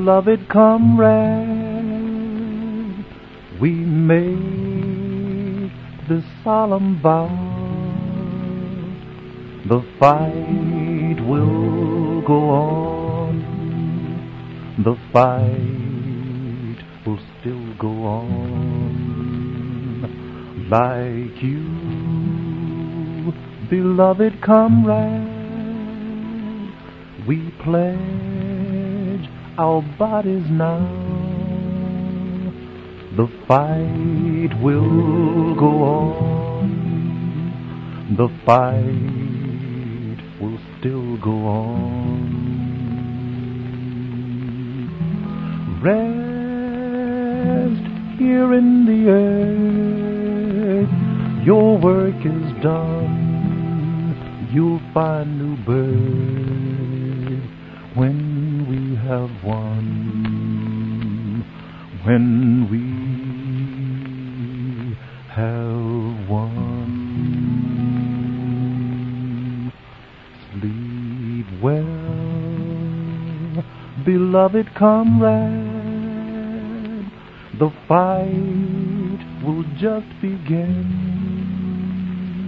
beloved comrade, we make this solemn vow. The fight will go on. The fight will still go on. Like you, beloved comrade, we pledge our bodies now. The fight will go on. The fight will still go on. Rest here in the earth, your work is done. You'll find new birth when we have won. When we have won. Sleep well, beloved comrade, the fight will just begin.